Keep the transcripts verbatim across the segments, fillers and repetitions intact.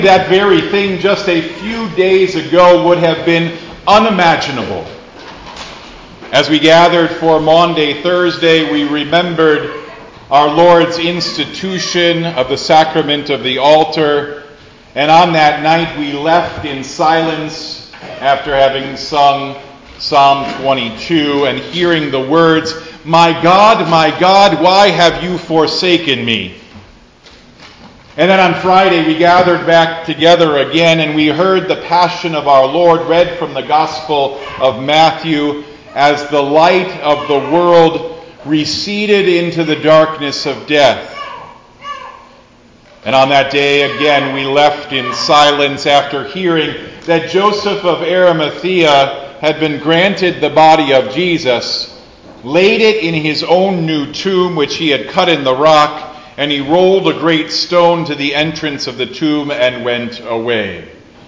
That very thing just a few days ago would have been unimaginable. As we gathered for Maundy Thursday, we remembered our Lord's institution of the sacrament of the altar, and on that night we left in silence after having sung Psalm twenty-two and hearing the words, "My God, my God, why have you forsaken me?" And then on Friday we gathered back together again and we heard the Passion of our Lord read from the Gospel of Matthew as the light of the world receded into the darkness of death. And on that day again we left in silence after hearing that Joseph of Arimathea had been granted the body of Jesus, laid it in his own new tomb which he had cut in the rock, and he rolled a great stone to the entrance of the tomb and went away.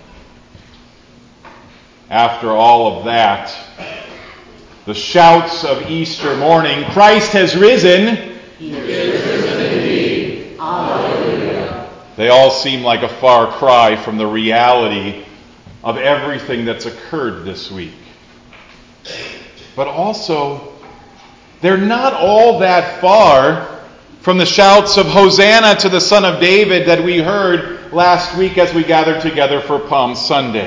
After all of that, the shouts of Easter morning, "Christ has risen!" He is risen indeed. Alleluia. They all seem like a far cry from the reality of everything that's occurred this week. But also, they're not all that far from the shouts of Hosanna to the Son of David that we heard last week as we gathered together for Palm Sunday.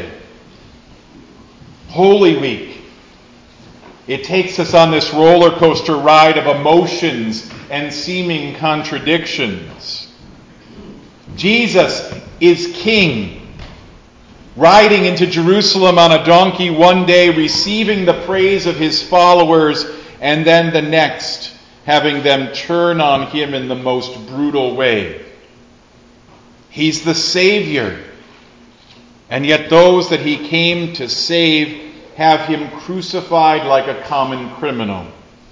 Holy Week. It takes us on this roller coaster ride of emotions and seeming contradictions. Jesus is King, riding into Jerusalem on a donkey one day, receiving the praise of his followers, and then the next, having them turn on him in the most brutal way. He's the Savior, and yet those that he came to save have him crucified like a common criminal.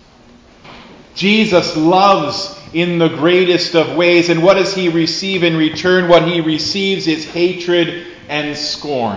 Jesus loves in the greatest of ways, and what does he receive in return? What he receives is hatred and scorn.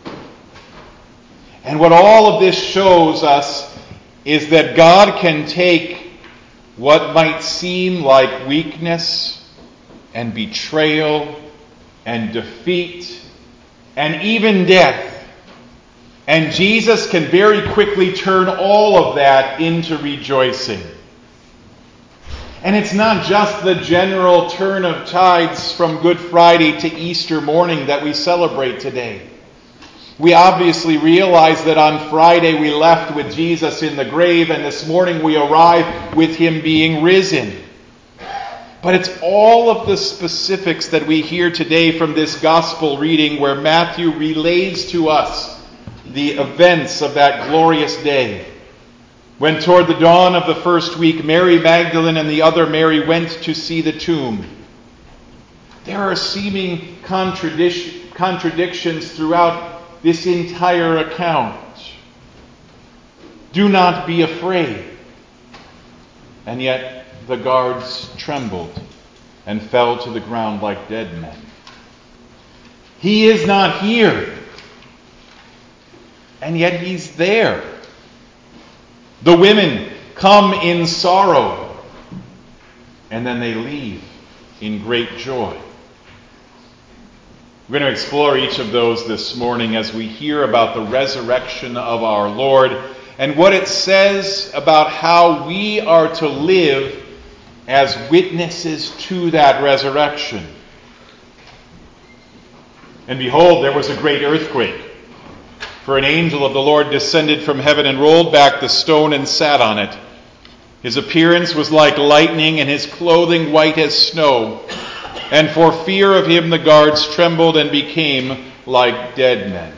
And what all of this shows us is that God can take what might seem like weakness and betrayal and defeat and even death, and Jesus can very quickly turn all of that into rejoicing. And it's not just the general turn of tides from Good Friday to Easter morning that we celebrate today. We obviously realize that on Friday we left with Jesus in the grave, and this morning we arrive with him being risen. But it's all of the specifics that we hear today from this gospel reading where Matthew relays to us the events of that glorious day, when toward the dawn of the first week, Mary Magdalene and the other Mary went to see the tomb. There are seeming contradic- contradictions throughout this entire account. Do not be afraid. And yet the guards trembled and fell to the ground like dead men. He is not here. And yet he's there. The women come in sorrow, and then they leave in great joy. We're going to explore each of those this morning as we hear about the resurrection of our Lord and what it says about how we are to live as witnesses to that resurrection. And behold, there was a great earthquake, for an angel of the Lord descended from heaven and rolled back the stone and sat on it. His appearance was like lightning, and his clothing white as snow. And for fear of him the guards trembled and became like dead men.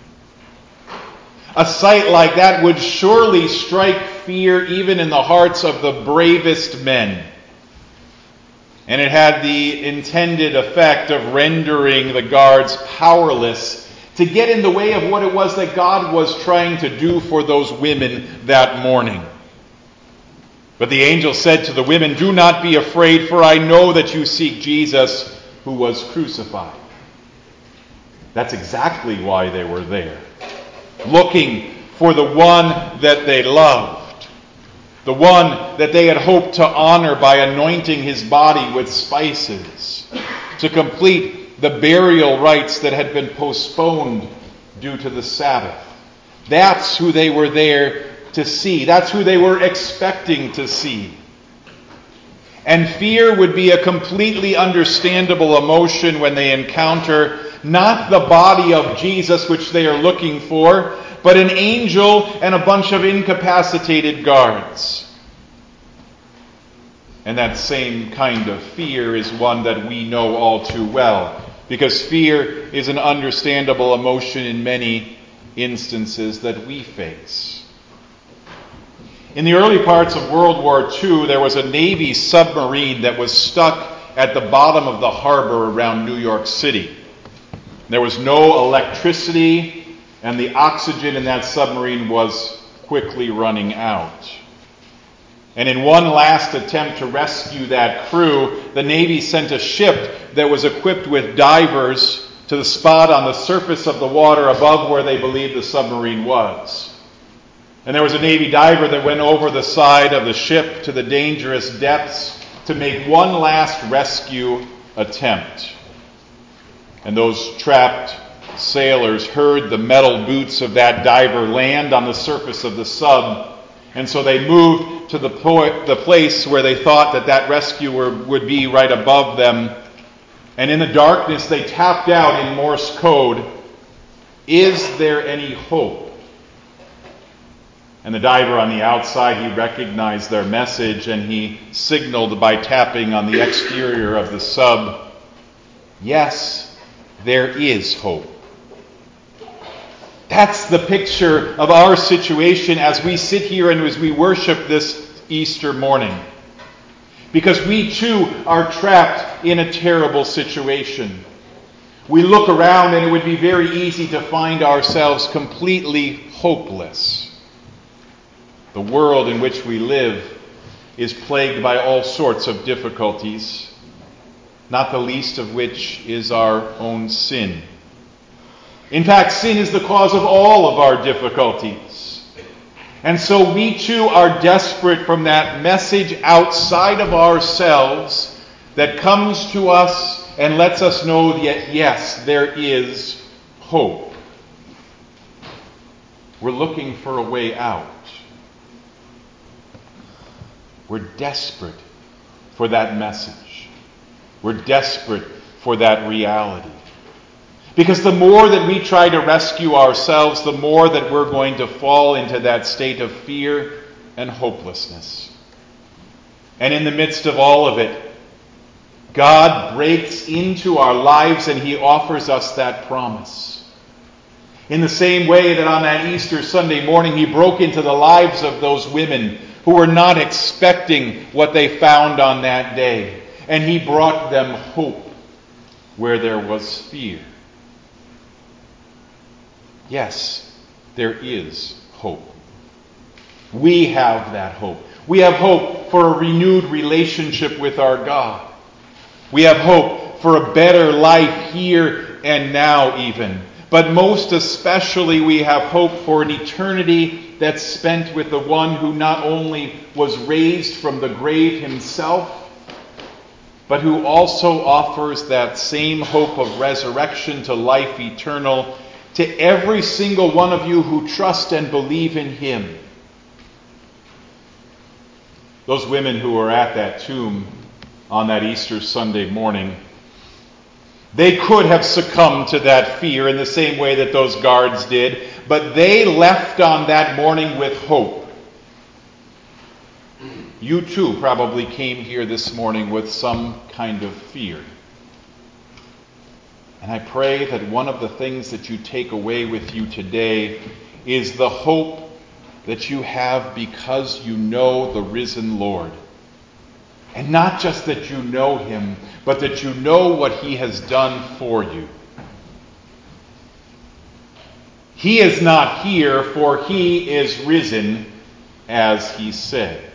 A sight like that would surely strike fear even in the hearts of the bravest men. And it had the intended effect of rendering the guards powerless to get in the way of what it was that God was trying to do for those women that morning. But the angel said to the women, "Do not be afraid, for I know that you seek Jesus who was crucified." That's exactly why they were there. Looking for the one that they loved. The one that they had hoped to honor by anointing his body with spices. To complete the burial rites that had been postponed due to the Sabbath. That's who they were there to see. That's who they were expecting to see. And fear would be a completely understandable emotion when they encounter not the body of Jesus which they are looking for, but an angel and a bunch of incapacitated guards. And that same kind of fear is one that we know all too well, because fear is an understandable emotion in many instances that we face. In the early parts of World War Two, there was a Navy submarine that was stuck at the bottom of the harbor around New York City. There was no electricity, and the oxygen in that submarine was quickly running out. And in one last attempt to rescue that crew, the Navy sent a ship that was equipped with divers to the spot on the surface of the water above where they believed the submarine was. And there was a Navy diver that went over the side of the ship to the dangerous depths to make one last rescue attempt. And those trapped sailors heard the metal boots of that diver land on the surface of the sub. And so they moved to the, po- the place where they thought that that rescuer would be right above them. And in the darkness, they tapped out in Morse code, "Is there any hope?" And the diver on the outside, he recognized their message, and he signaled by tapping on the exterior of the sub, "Yes, there is hope." That's the picture of our situation as we sit here and as we worship this Easter morning. Because we too are trapped in a terrible situation. We look around and it would be very easy to find ourselves completely hopeless. The world in which we live is plagued by all sorts of difficulties, not the least of which is our own sin. In fact, sin is the cause of all of our difficulties. And so we too are desperate from that message outside of ourselves that comes to us and lets us know that, yes, there is hope. We're looking for a way out. We're desperate for that message. We're desperate for that reality. Because the more that we try to rescue ourselves, the more that we're going to fall into that state of fear and hopelessness. And in the midst of all of it, God breaks into our lives and He offers us that promise. In the same way that on that Easter Sunday morning, He broke into the lives of those women who were not expecting what they found on that day. And He brought them hope where there was fear. Yes, there is hope. We have that hope. We have hope for a renewed relationship with our God. We have hope for a better life here and now even. But most especially we have hope for an eternity that's spent with the one who not only was raised from the grave Himself, but who also offers that same hope of resurrection to life eternal to every single one of you who trust and believe in Him. Those women who were at that tomb on that Easter Sunday morning, they could have succumbed to that fear in the same way that those guards did, but they left on that morning with hope. You too probably came here this morning with some kind of fear. And I pray that one of the things that you take away with you today is the hope that you have because you know the risen Lord. And not just that you know Him, but that you know what He has done for you. He is not here, for He is risen, as He said.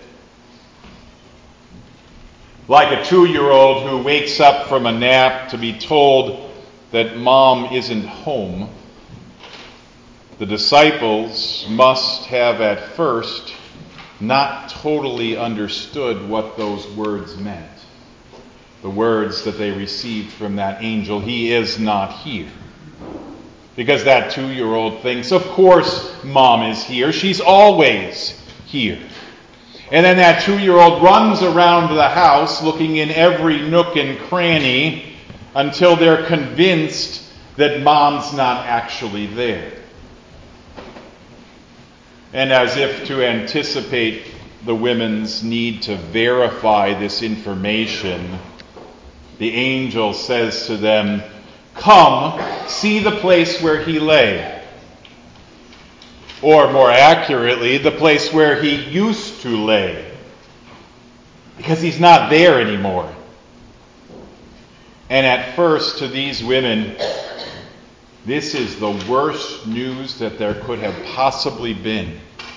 Like a two-year-old who wakes up from a nap to be told that Mom isn't home, the disciples must have at first not totally understood what those words meant. the words that they received from that angel, "He is not here." Because that two-year-old thinks, of course Mom is here. She's always here. And then that two-year-old runs around the house looking in every nook and cranny until they're convinced that Mom's not actually there. And as if to anticipate the women's need to verify this information, the angel says to them, "Come, see the place where he lay." Or more accurately, the place where he used to lay. Because he's not there anymore. And at first, to these women, this is the worst news that there could have possibly been.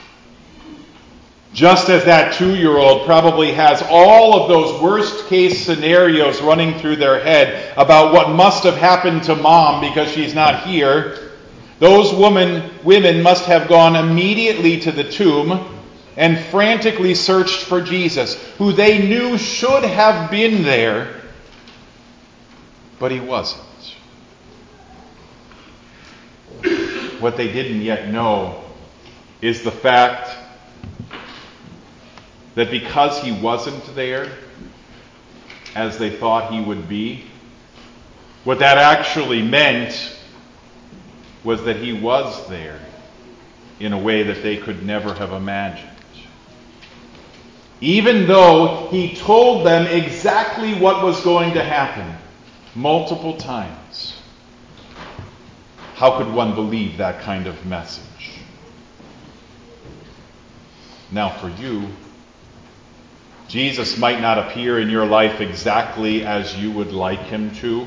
Just as that two-year-old probably has all of those worst-case scenarios running through their head about what must have happened to Mom because she's not here, those woman, women must have gone immediately to the tomb and frantically searched for Jesus, who they knew should have been there, but he wasn't. What they didn't yet know is the fact that because he wasn't there as they thought he would be, what that actually meant was that he was there in a way that they could never have imagined. Even though he told them exactly what was going to happen multiple times, how could one believe that kind of message? Now for you, Jesus might not appear in your life exactly as you would like him to.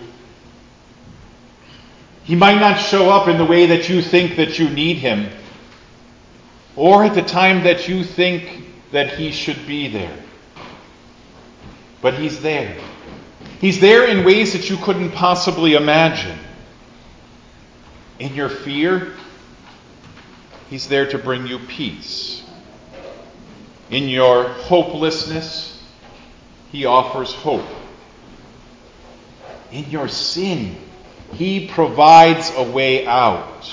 He might not show up in the way that you think that you need him, or at the time that you think that he should be there. But he's there. He's there in ways that you couldn't possibly imagine. In your fear, he's there to bring you peace. In your hopelessness, he offers hope. In your sin, he provides a way out.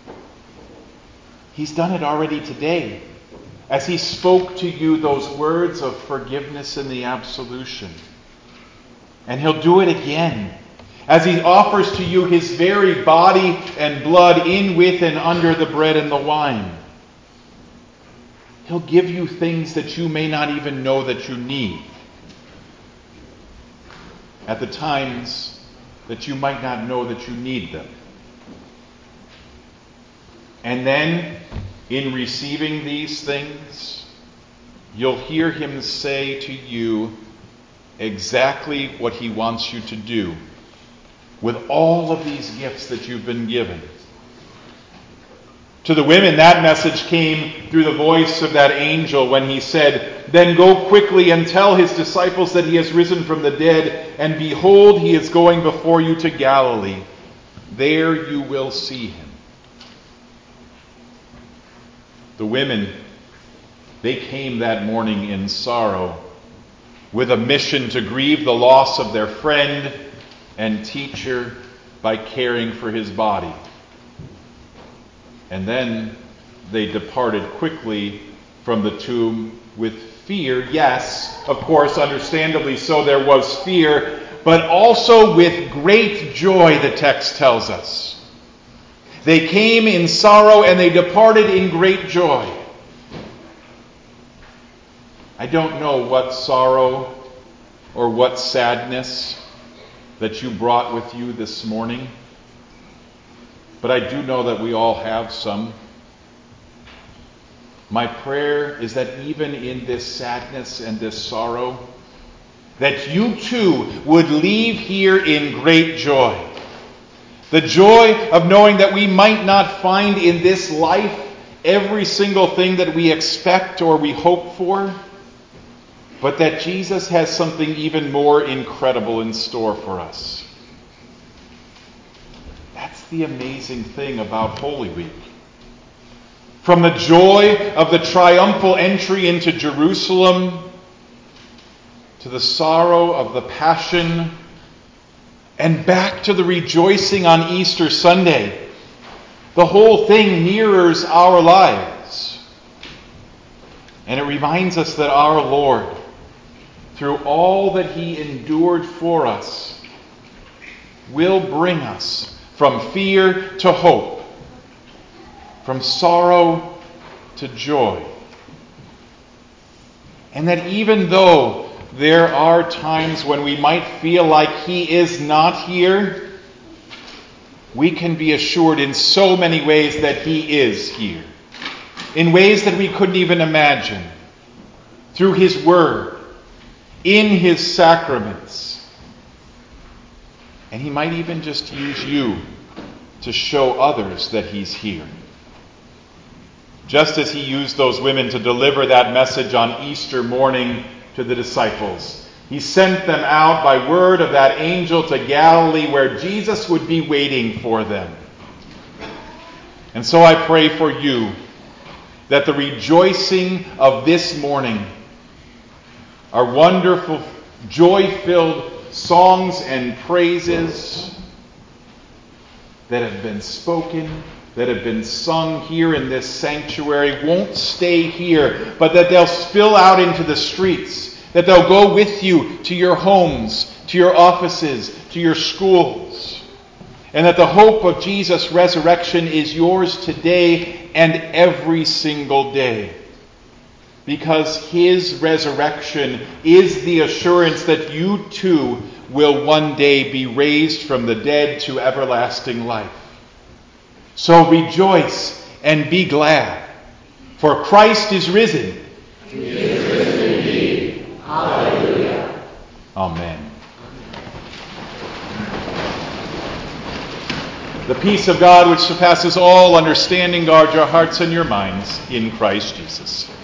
He's done it already today, as he spoke to you those words of forgiveness in the absolution. And he'll do it again, as he offers to you his very body and blood in, with, and under the bread and the wine. He'll give you things that you may not even know that you need, at the times that you might not know that you need them. And then, in receiving these things, you'll hear him say to you exactly what he wants you to do with all of these gifts that you've been given. To the women, that message came through the voice of that angel when he said, "Then go quickly and tell his disciples that he has risen from the dead, and behold, he is going before you to Galilee. There you will see him." The women, they came that morning in sorrow, with a mission to grieve the loss of their friend and teacher by caring for his body. And then they departed quickly from the tomb with fear. Yes, of course, understandably so, there was fear, but also with great joy, the text tells us. They came in sorrow and they departed in great joy. I don't know what sorrow or what sadness that you brought with you this morning, but I do know that we all have some. My prayer is that even in this sadness and this sorrow, that you too would leave here in great joy. The joy of knowing that we might not find in this life every single thing that we expect or we hope for, but that Jesus has something even more incredible in store for us. That's the amazing thing about Holy Week. From the joy of the triumphal entry into Jerusalem to the sorrow of the Passion, and back to the rejoicing on Easter Sunday. The whole thing mirrors our lives. And it reminds us that our Lord, through all that he endured for us, will bring us from fear to hope, from sorrow to joy. And that even though there are times when we might feel like he is not here, we can be assured in so many ways that he is here. In ways that we couldn't even imagine. Through his word, in his sacraments. And he might even just use you to show others that he's here. Just as he used those women to deliver that message on Easter morning to the disciples. He sent them out by word of that angel to Galilee where Jesus would be waiting for them. And so I pray for you that the rejoicing of this morning are wonderful, joy-filled songs and praises that have been spoken, that have been sung here in this sanctuary won't stay here, but that they'll spill out into the streets, that they'll go with you to your homes, to your offices, to your schools, and that the hope of Jesus' resurrection is yours today and every single day. Because his resurrection is the assurance that you too will one day be raised from the dead to everlasting life. So rejoice and be glad, for Christ is risen. He is risen indeed. Hallelujah. Amen. The peace of God which surpasses all understanding guard your hearts and your minds in Christ Jesus.